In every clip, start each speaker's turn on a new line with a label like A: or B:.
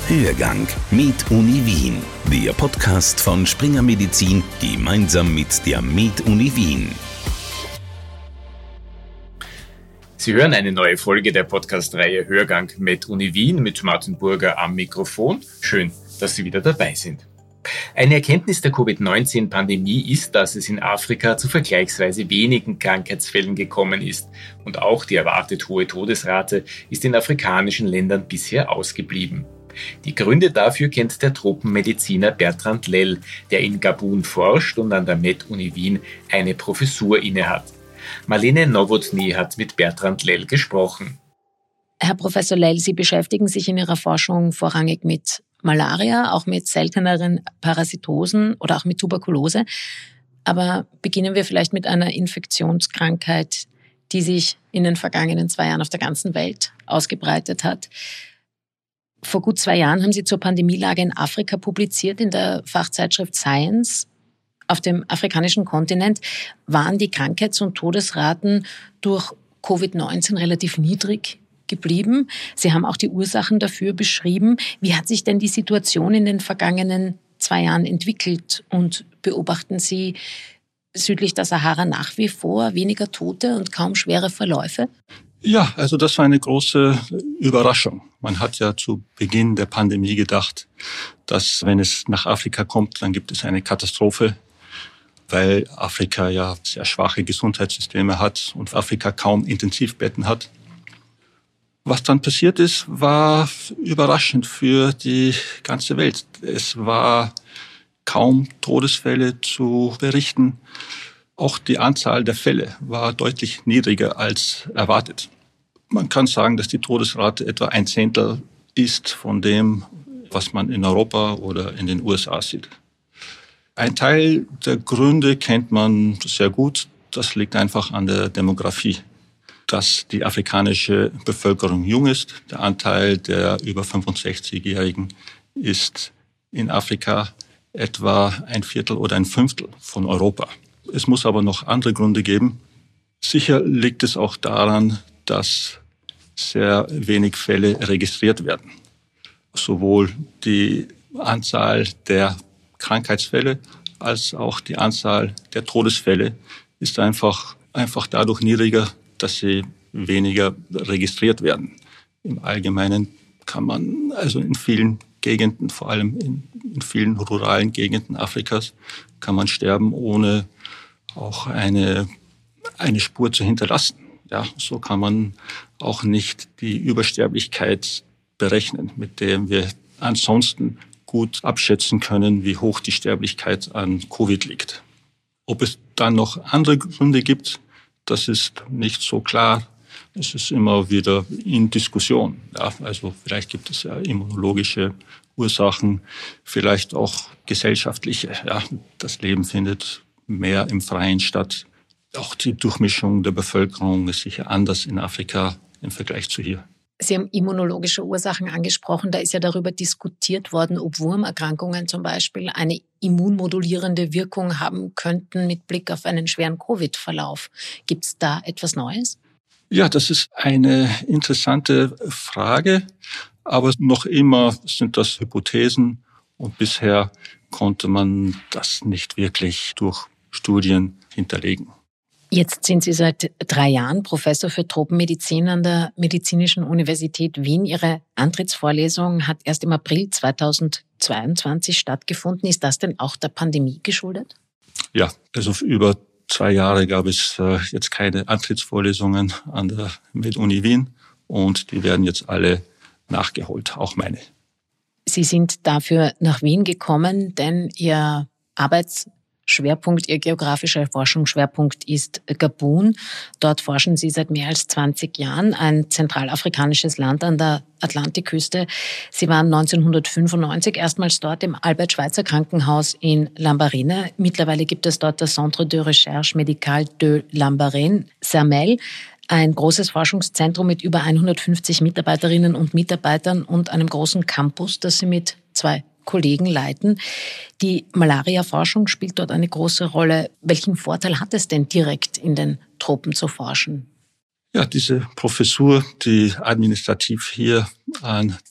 A: Hörgang mit Uni Wien, der Podcast von Springer Medizin gemeinsam mit der Med-Uni Wien.
B: Sie hören eine neue Folge der Podcast-Reihe Hörgang Med-Uni Wien mit Martin Burger am Mikrofon. Schön, dass Sie wieder dabei sind. Eine Erkenntnis der Covid-19-Pandemie ist, dass es in Afrika zu vergleichsweise wenigen Krankheitsfällen gekommen ist und auch die erwartet hohe Todesrate ist in afrikanischen Ländern bisher ausgeblieben. Die Gründe dafür kennt der Tropenmediziner Bertrand Lell, der in Gabun forscht und an der Med-Uni Wien eine Professur innehat. Marlene Nowotny hat mit Bertrand Lell gesprochen.
C: Herr Professor Lell, Sie beschäftigen sich in Ihrer Forschung vorrangig mit Malaria, auch mit selteneren Parasitosen oder auch mit Tuberkulose. Aber beginnen wir vielleicht mit einer Infektionskrankheit, die sich in den vergangenen 2 Jahren auf der ganzen Welt ausgebreitet hat. Vor gut 2 Jahren haben Sie zur Pandemielage in Afrika publiziert in der Fachzeitschrift Science. Auf dem afrikanischen Kontinent waren die Krankheits- und Todesraten durch Covid-19 relativ niedrig geblieben. Sie haben auch die Ursachen dafür beschrieben. Wie hat sich denn die Situation in den vergangenen 2 Jahren entwickelt und beobachten Sie südlich der Sahara nach wie vor weniger Tote und kaum schwere Verläufe?
D: Ja, also das war eine große Überraschung. Man hat ja zu Beginn der Pandemie gedacht, dass wenn es nach Afrika kommt, dann gibt es eine Katastrophe, weil Afrika ja sehr schwache Gesundheitssysteme hat und Afrika kaum Intensivbetten hat. Was dann passiert ist, war überraschend für die ganze Welt. Es war kaum Todesfälle zu berichten. Auch die Anzahl der Fälle war deutlich niedriger als erwartet. Man kann sagen, dass die Todesrate etwa 1/10 ist von dem, was man in Europa oder in den USA sieht. Ein Teil der Gründe kennt man sehr gut. Das liegt einfach an der Demografie. Dass die afrikanische Bevölkerung jung ist. Der Anteil der über 65-Jährigen ist in Afrika etwa 1/4 oder 1/5 von Europa. Es muss aber noch andere Gründe geben. Sicher liegt es auch daran, dass sehr wenig Fälle registriert werden. Sowohl die Anzahl der Krankheitsfälle als auch die Anzahl der Todesfälle ist einfach dadurch niedriger, dass sie weniger registriert werden. Im Allgemeinen kann man also in vielen Gegenden, vor allem in vielen ruralen Gegenden Afrikas, kann man sterben, ohne auch eine Spur zu hinterlassen. Ja, so kann man auch nicht die Übersterblichkeit berechnen, mit der wir ansonsten gut abschätzen können, wie hoch die Sterblichkeit an Covid liegt. Ob es dann noch andere Gründe gibt, das ist nicht so klar. Es ist immer wieder in Diskussion. Ja, also vielleicht gibt es ja immunologische Ursachen, vielleicht auch gesellschaftliche. Ja, das Leben findet mehr im Freien statt. Auch die Durchmischung der Bevölkerung ist sicher anders in Afrika im Vergleich zu hier.
C: Sie haben immunologische Ursachen angesprochen. Da ist ja darüber diskutiert worden, ob Wurmerkrankungen zum Beispiel eine immunmodulierende Wirkung haben könnten mit Blick auf einen schweren Covid-Verlauf. Gibt es da etwas Neues?
D: Ja, das ist eine interessante Frage. Aber noch immer sind das Hypothesen. Und bisher konnte man das nicht wirklich durch Studien hinterlegen.
C: Jetzt sind Sie seit 3 Jahren Professor für Tropenmedizin an der Medizinischen Universität Wien. Ihre Antrittsvorlesung hat erst im April 2022 stattgefunden. Ist das denn auch der Pandemie geschuldet?
D: Ja, also über 2 Jahre gab es jetzt keine Antrittsvorlesungen an der Med-Uni Wien und die werden jetzt alle nachgeholt, auch meine.
C: Sie sind dafür nach Wien gekommen, denn Ihr Ihr geografischer Forschungsschwerpunkt ist Gabun. Dort forschen Sie seit mehr als 20 Jahren, ein zentralafrikanisches Land an der Atlantikküste. Sie waren 1995 erstmals dort im Albert-Schweitzer-Krankenhaus in Lambaréné. Mittlerweile gibt es dort das Centre de Recherche Médicale de Lambaréné, CERMEL, ein großes Forschungszentrum mit über 150 Mitarbeiterinnen und Mitarbeitern und einem großen Campus, das Sie mit 2 Kollegen leiten. Die Malaria-Forschung spielt dort eine große Rolle. Welchen Vorteil hat es denn, direkt in den Tropen zu forschen?
D: Ja, diese Professur, die administrativ hier an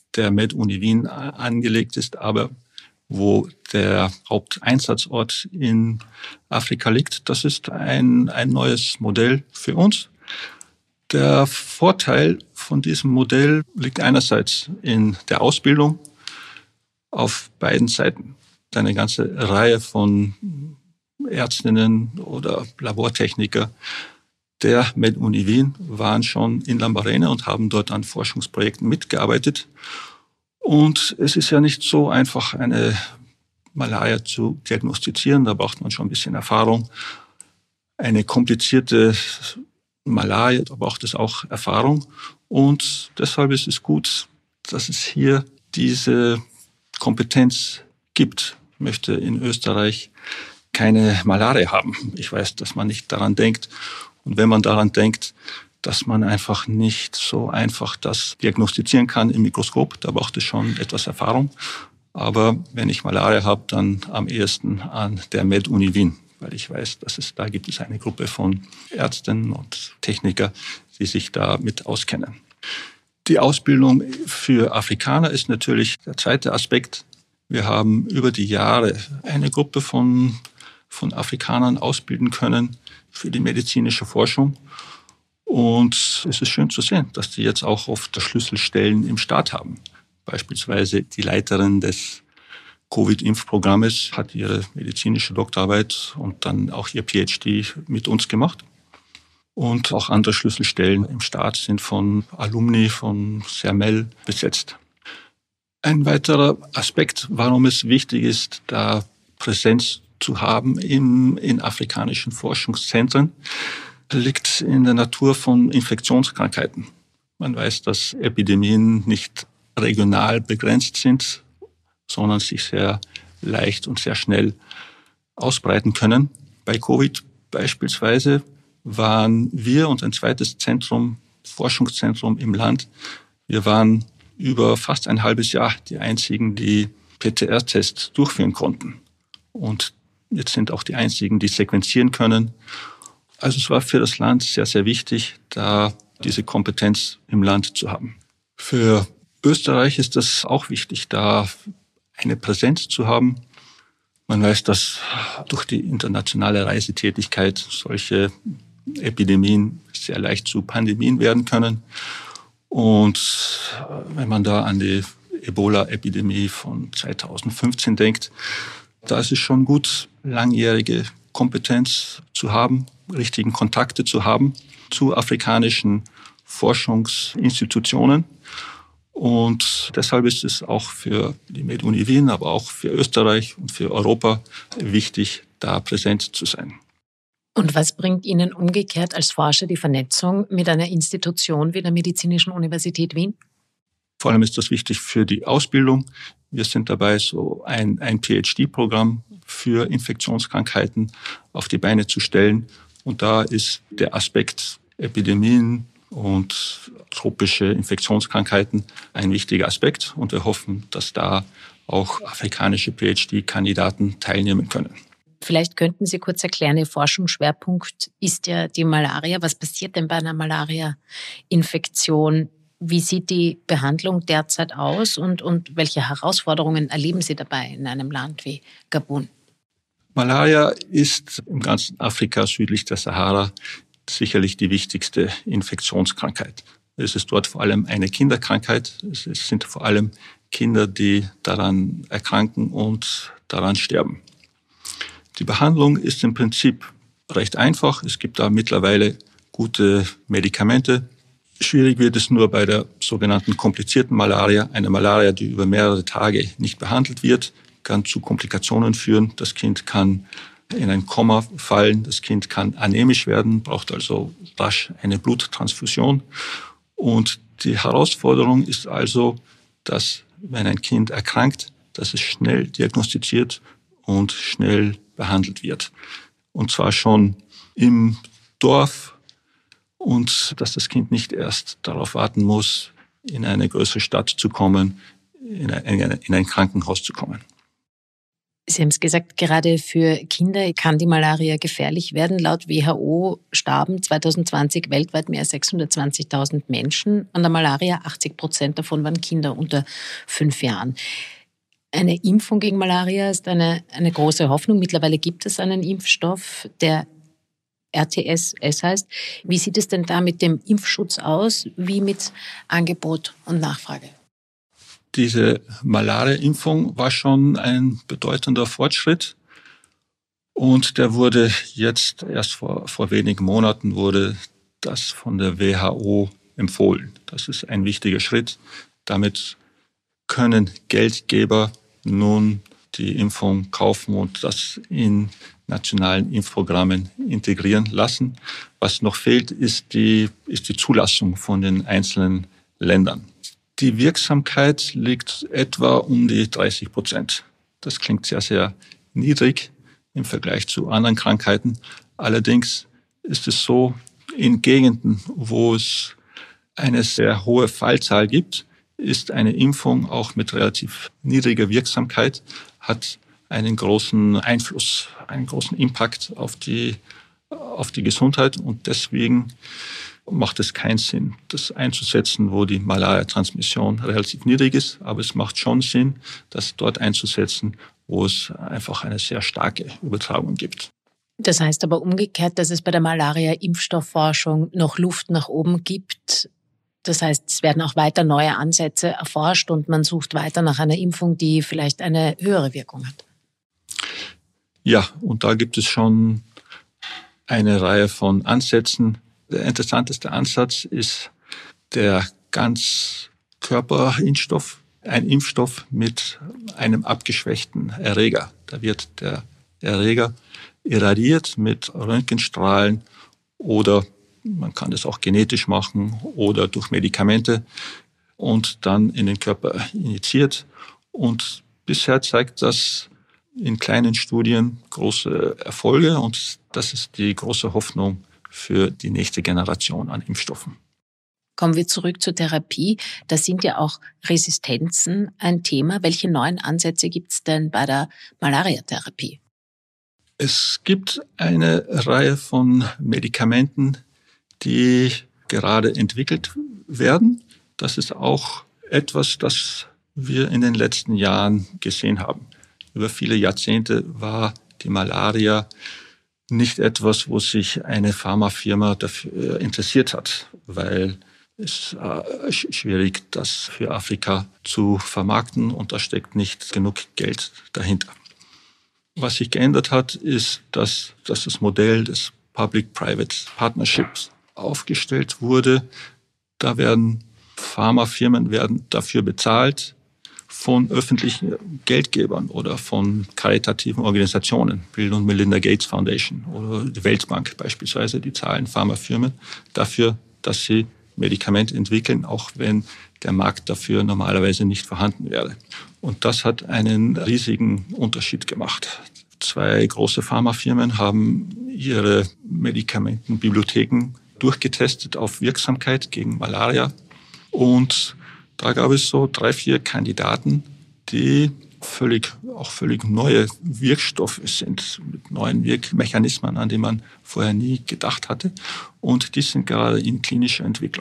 D: der MedUni Wien angelegt ist, aber wo der Haupteinsatzort in Afrika liegt. Das ist ein neues Modell für uns. Der Vorteil von diesem Modell liegt einerseits in der Ausbildung auf beiden Seiten. Eine ganze Reihe von Ärztinnen oder Labortechniker der MedUni Wien waren schon in Lambarene und haben dort an Forschungsprojekten mitgearbeitet. Und es ist ja nicht so einfach, eine Malaria zu diagnostizieren. Da braucht man schon ein bisschen Erfahrung. Eine komplizierte Malaria, da braucht es auch Erfahrung. Und deshalb ist es gut, dass es hier diese Kompetenz gibt. Ich möchte in Österreich keine Malaria haben. Ich weiß, dass man nicht daran denkt. Und wenn man daran denkt, dass man einfach nicht so einfach das diagnostizieren kann im Mikroskop, da braucht es schon etwas Erfahrung. Aber wenn ich Malaria habe, dann am ehesten an der MedUni Wien, weil ich weiß, da gibt es eine Gruppe von Ärzten und Techniker, die sich damit auskennen. Die Ausbildung für Afrikaner ist natürlich der zweite Aspekt. Wir haben über die Jahre eine Gruppe von Afrikanern ausbilden können für die medizinische Forschung. Und es ist schön zu sehen, dass die jetzt auch oft Schlüsselstellen im Staat haben. Beispielsweise die Leiterin des Covid-Impfprogrammes hat ihre medizinische Doktorarbeit und dann auch ihr PhD mit uns gemacht. Und auch andere Schlüsselstellen im Staat sind von Alumni von CERMEL besetzt. Ein weiterer Aspekt, warum es wichtig ist, da Präsenz zu haben in afrikanischen Forschungszentren, liegt in der Natur von Infektionskrankheiten. Man weiß, dass Epidemien nicht regional begrenzt sind, sondern sich sehr leicht und sehr schnell ausbreiten können. Bei Covid beispielsweise waren wir und ein zweites Forschungszentrum im Land, wir waren über fast ein halbes Jahr die einzigen, die PCR-Tests durchführen konnten. Und jetzt sind auch die einzigen, die sequenzieren können. Also es war für das Land sehr, sehr wichtig, da diese Kompetenz im Land zu haben. Für Österreich ist das auch wichtig, da eine Präsenz zu haben. Man weiß, dass durch die internationale Reisetätigkeit solche Epidemien sehr leicht zu Pandemien werden können. Und wenn man da an die Ebola-Epidemie von 2015 denkt, da ist es schon gut, langjährige Kompetenz zu haben, richtigen Kontakte zu haben zu afrikanischen Forschungsinstitutionen. Und deshalb ist es auch für die MedUni Wien, aber auch für Österreich und für Europa wichtig, da präsent zu sein.
C: Und was bringt Ihnen umgekehrt als Forscher die Vernetzung mit einer Institution wie der Medizinischen Universität Wien?
D: Vor allem ist das wichtig für die Ausbildung. Wir sind dabei, so ein PhD-Programm für Infektionskrankheiten auf die Beine zu stellen. Und da ist der Aspekt Epidemien und tropische Infektionskrankheiten ein wichtiger Aspekt. Und wir hoffen, dass da auch afrikanische PhD-Kandidaten teilnehmen können.
C: Vielleicht könnten Sie kurz erklären, Ihr Forschungsschwerpunkt ist ja die Malaria. Was passiert denn bei einer Malaria-Infektion? Wie sieht die Behandlung derzeit aus und welche Herausforderungen erleben Sie dabei in einem Land wie Gabun?
D: Malaria ist im ganzen Afrika südlich der Sahara sicherlich die wichtigste Infektionskrankheit. Es ist dort vor allem eine Kinderkrankheit. Es sind vor allem Kinder, die daran erkranken und daran sterben. Die Behandlung ist im Prinzip recht einfach. Es gibt da mittlerweile gute Medikamente. Schwierig wird es nur bei der sogenannten komplizierten Malaria. Eine Malaria, die über mehrere Tage nicht behandelt wird, kann zu Komplikationen führen. Das Kind kann in ein Koma fallen, das Kind kann anämisch werden, braucht also rasch eine Bluttransfusion. Und die Herausforderung ist also, dass wenn ein Kind erkrankt, dass es schnell diagnostiziert und schnell behandelt wird. Und zwar schon im Dorf und dass das Kind nicht erst darauf warten muss, in eine größere Stadt zu kommen, in ein Krankenhaus zu kommen.
C: Sie haben es gesagt, gerade für Kinder kann die Malaria gefährlich werden. Laut WHO starben 2020 weltweit mehr als 620.000 Menschen an der Malaria. 80% davon waren Kinder unter 5 Jahren. Eine Impfung gegen Malaria ist eine große Hoffnung. Mittlerweile gibt es einen Impfstoff, der RTS heißt. Wie sieht es denn da mit dem Impfschutz aus, wie mit Angebot und Nachfrage?
D: Diese Malaria-Impfung war schon ein bedeutender Fortschritt und der wurde jetzt erst vor wenigen Monaten wurde das von der WHO empfohlen. Das ist ein wichtiger Schritt. Damit können Geldgeber nun die Impfung kaufen und das in nationalen Impfprogrammen integrieren lassen. Was noch fehlt, ist die Zulassung von den einzelnen Ländern. Die Wirksamkeit liegt etwa um die 30%. Das klingt sehr, sehr niedrig im Vergleich zu anderen Krankheiten. Allerdings ist es so, in Gegenden, wo es eine sehr hohe Fallzahl gibt, ist eine Impfung auch mit relativ niedriger Wirksamkeit, hat einen großen Einfluss, einen großen Impact auf die Gesundheit und deswegen macht es keinen Sinn, das einzusetzen, wo die Malaria-Transmission relativ niedrig ist. Aber es macht schon Sinn, das dort einzusetzen, wo es einfach eine sehr starke Übertragung gibt.
C: Das heißt aber umgekehrt, dass es bei der Malaria-Impfstoffforschung noch Luft nach oben gibt. Das heißt, es werden auch weiter neue Ansätze erforscht und man sucht weiter nach einer Impfung, die vielleicht eine höhere Wirkung hat.
D: Ja, und da gibt es schon eine Reihe von Ansätzen. Der interessanteste Ansatz ist der Ganzkörperimpfstoff, ein Impfstoff mit einem abgeschwächten Erreger. Da wird der Erreger irradiert mit Röntgenstrahlen oder man kann das auch genetisch machen oder durch Medikamente und dann in den Körper injiziert. Und bisher zeigt das in kleinen Studien große Erfolge und das ist die große Hoffnung für die nächste Generation an Impfstoffen.
C: Kommen wir zurück zur Therapie. Da sind ja auch Resistenzen ein Thema. Welche neuen Ansätze gibt es denn bei der Malariatherapie?
D: Es gibt eine Reihe von Medikamenten, die gerade entwickelt werden. Das ist auch etwas, das wir in den letzten Jahren gesehen haben. Über viele Jahrzehnte war die Malaria nicht etwas, wo sich eine Pharmafirma dafür interessiert hat, weil es schwierig, das für Afrika zu vermarkten und da steckt nicht genug Geld dahinter. Was sich geändert hat, ist, dass das Modell des Public-Private Partnerships aufgestellt wurde. Da werden Pharmafirmen dafür bezahlt von öffentlichen Geldgebern oder von karitativen Organisationen, Bill und Melinda Gates Foundation oder die Weltbank beispielsweise, die zahlen Pharmafirmen dafür, dass sie Medikamente entwickeln, auch wenn der Markt dafür normalerweise nicht vorhanden wäre. Und das hat einen riesigen Unterschied gemacht. 2 große Pharmafirmen haben ihre Medikamentenbibliotheken durchgetestet auf Wirksamkeit gegen Malaria und da gab es so 3, 4 Kandidaten, die völlig neue Wirkstoffe sind, mit neuen Wirkmechanismen, an die man vorher nie gedacht hatte. Und die sind gerade in klinischer Entwicklung.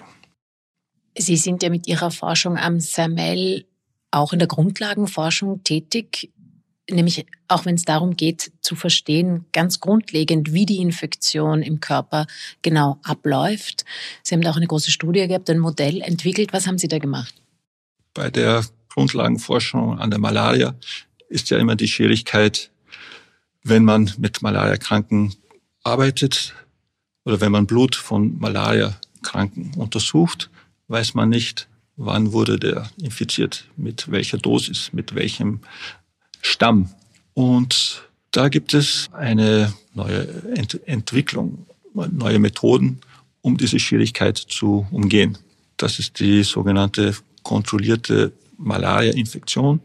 C: Sie sind ja mit Ihrer Forschung am CERMEL auch in der Grundlagenforschung tätig, nämlich auch wenn es darum geht, zu verstehen, ganz grundlegend, wie die Infektion im Körper genau abläuft. Sie haben da auch eine große Studie gehabt, ein Modell entwickelt. Was haben Sie da gemacht?
D: Bei der Grundlagenforschung an der Malaria ist ja immer die Schwierigkeit, wenn man mit Malariakranken arbeitet oder wenn man Blut von Malariakranken untersucht, weiß man nicht, wann wurde der infiziert, mit welcher Dosis, mit welchem Stamm. Und da gibt es eine neue Entwicklung, neue Methoden, um diese Schwierigkeit zu umgehen. Das ist die sogenannte kontrollierte Malaria-Infektion.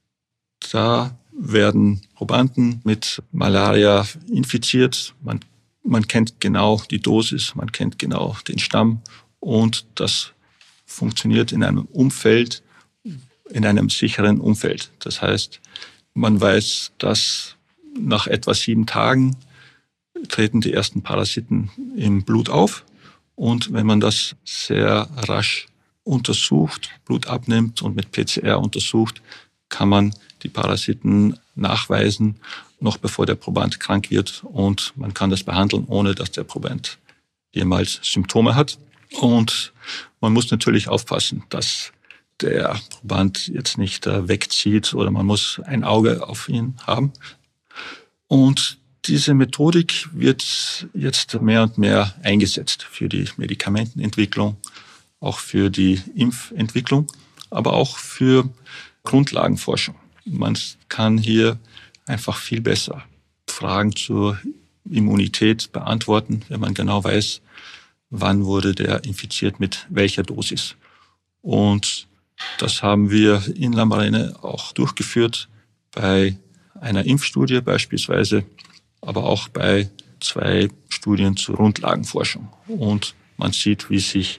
D: Da werden Probanden mit Malaria infiziert. Man kennt genau die Dosis, man kennt genau den Stamm und das funktioniert in einem Umfeld, in einem sicheren Umfeld. Das heißt, Man weiß, dass nach etwa 7 Tagen treten die ersten Parasiten im Blut auf. Und wenn man das sehr rasch untersucht, Blut abnimmt und mit PCR untersucht, kann man die Parasiten nachweisen, noch bevor der Proband krank wird. Und man kann das behandeln, ohne dass der Proband jemals Symptome hat. Und man muss natürlich aufpassen, dass der Proband jetzt nicht wegzieht oder man muss ein Auge auf ihn haben. Und diese Methodik wird jetzt mehr und mehr eingesetzt für die Medikamentenentwicklung, auch für die Impfentwicklung, aber auch für Grundlagenforschung. Man kann hier einfach viel besser Fragen zur Immunität beantworten, wenn man genau weiß, wann wurde der infiziert mit welcher Dosis. Und das haben wir in Lambarene auch durchgeführt bei einer Impfstudie beispielsweise, aber auch bei 2 Studien zur Grundlagenforschung. Und man sieht, wie sich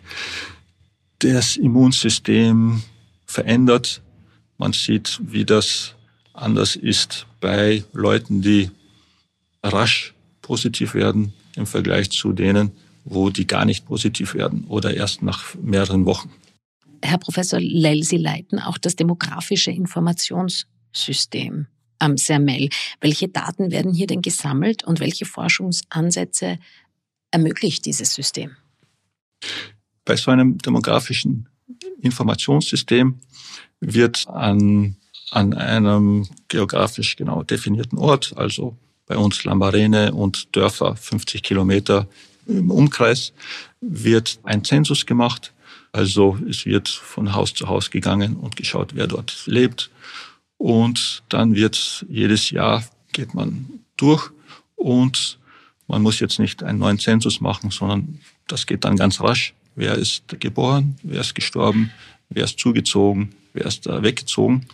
D: das Immunsystem verändert. Man sieht, wie das anders ist bei Leuten, die rasch positiv werden im Vergleich zu denen, wo die gar nicht positiv werden oder erst nach mehreren Wochen.
C: Herr Professor Lell, Sie leiten auch das demografische Informationssystem am CERMEL. Welche Daten werden hier denn gesammelt und welche Forschungsansätze ermöglicht dieses System?
D: Bei so einem demografischen Informationssystem wird an einem geografisch genau definierten Ort, also bei uns Lambarene und Dörfer 50 Kilometer im Umkreis, wird ein Zensus gemacht. Also es wird von Haus zu Haus gegangen und geschaut, wer dort lebt. Und dann wird jedes Jahr geht man durch und man muss jetzt nicht einen neuen Zensus machen, sondern das geht dann ganz rasch. Wer ist geboren, wer ist gestorben, wer ist zugezogen, wer ist weggezogen.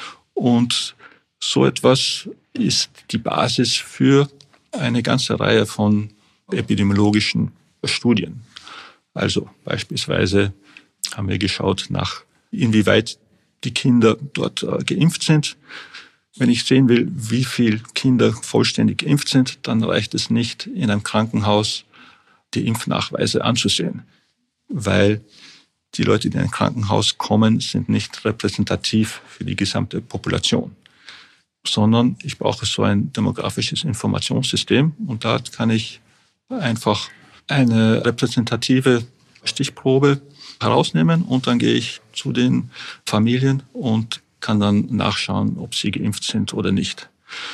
D: Und so etwas ist die Basis für eine ganze Reihe von epidemiologischen Studien. Also beispielsweise haben wir geschaut nach, inwieweit die Kinder dort geimpft sind. Wenn ich sehen will, wie viele Kinder vollständig geimpft sind, dann reicht es nicht, in einem Krankenhaus die Impfnachweise anzusehen, weil die Leute, die in ein Krankenhaus kommen, sind nicht repräsentativ für die gesamte Population, sondern ich brauche so ein demografisches Informationssystem und da kann ich einfach eine repräsentative Stichprobe herausnehmen und dann gehe ich zu den Familien und kann dann nachschauen, ob sie geimpft sind oder nicht.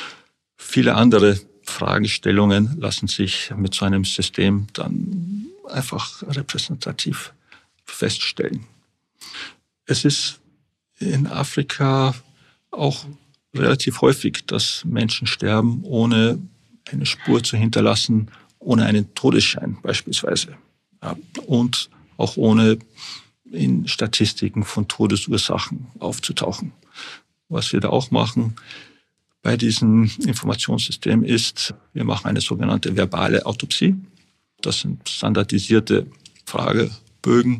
D: Viele andere Fragestellungen lassen sich mit so einem System dann einfach repräsentativ feststellen. Es ist in Afrika auch relativ häufig, dass Menschen sterben, ohne eine Spur zu hinterlassen, ohne einen Todesschein beispielsweise. Ja, und auch ohne in Statistiken von Todesursachen aufzutauchen. Was wir da auch machen bei diesem Informationssystem ist, wir machen eine sogenannte verbale Autopsie. Das sind standardisierte Fragebögen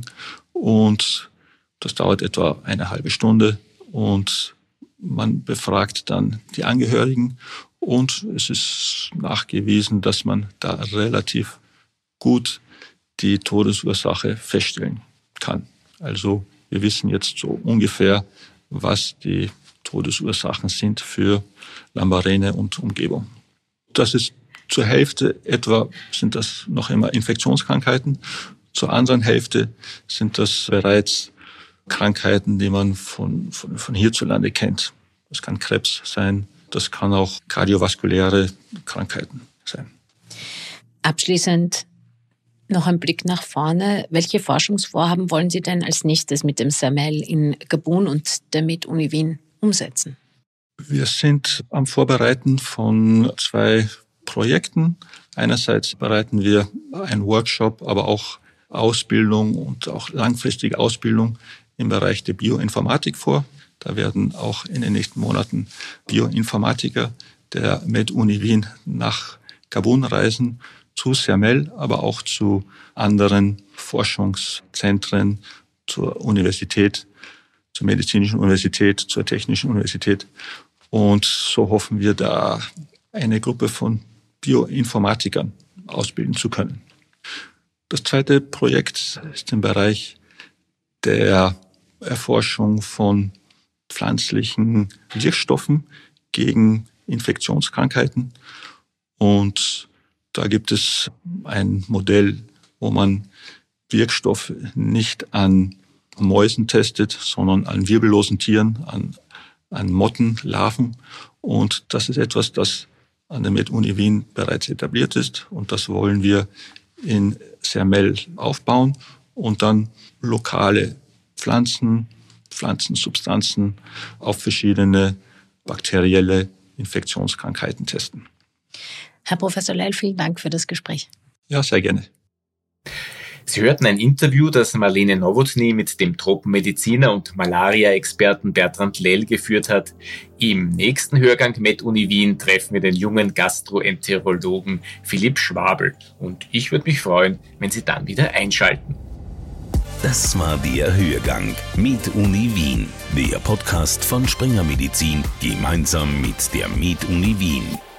D: und das dauert etwa eine halbe Stunde und man befragt dann die Angehörigen und es ist nachgewiesen, dass man da relativ gut die Todesursache feststellen kann. Also wir wissen jetzt so ungefähr, was die Todesursachen sind für Lambarene und Umgebung. Das ist zur Hälfte etwa sind das noch immer Infektionskrankheiten, zur anderen Hälfte sind das bereits Krankheiten, die man von hierzulande kennt. Das kann Krebs sein, das kann auch kardiovaskuläre Krankheiten sein.
C: Abschließend noch ein Blick nach vorne. Welche Forschungsvorhaben wollen Sie denn als nächstes mit dem CERMEL in Gabun und der Med-Uni Wien umsetzen?
D: Wir sind am Vorbereiten von 2 Projekten. Einerseits bereiten wir einen Workshop, aber auch Ausbildung und auch langfristige Ausbildung im Bereich der Bioinformatik vor. Da werden auch in den nächsten Monaten Bioinformatiker der Med-Uni Wien nach Gabun reisen, zu CERMEL, aber auch zu anderen Forschungszentren, zur Universität, zur Medizinischen Universität, zur Technischen Universität, Und so hoffen wir, da eine Gruppe von Bioinformatikern ausbilden zu können. Das zweite Projekt ist im Bereich der Erforschung von pflanzlichen Wirkstoffen gegen Infektionskrankheiten. Und da gibt es ein Modell, wo man Wirkstoffe nicht an Mäusen testet, sondern an wirbellosen Tieren, an Motten, Larven. Und das ist etwas, das an der MedUni Wien bereits etabliert ist. Und das wollen wir in Sermel aufbauen und dann lokale Pflanzensubstanzen auf verschiedene bakterielle Infektionskrankheiten testen.
C: Herr Professor Leil, vielen Dank für das Gespräch.
D: Ja, sehr gerne.
B: Sie hörten ein Interview, das Marlene Nowotny mit dem Tropenmediziner und Malaria-Experten Bertrand Lehl geführt hat. Im nächsten Hörgang MedUni Wien treffen wir den jungen Gastroenterologen Philipp Schwabel. Und ich würde mich freuen, wenn Sie dann wieder einschalten.
A: Das war der Hörgang MedUni Wien, der Podcast von Springer Medizin gemeinsam mit der MedUni Wien.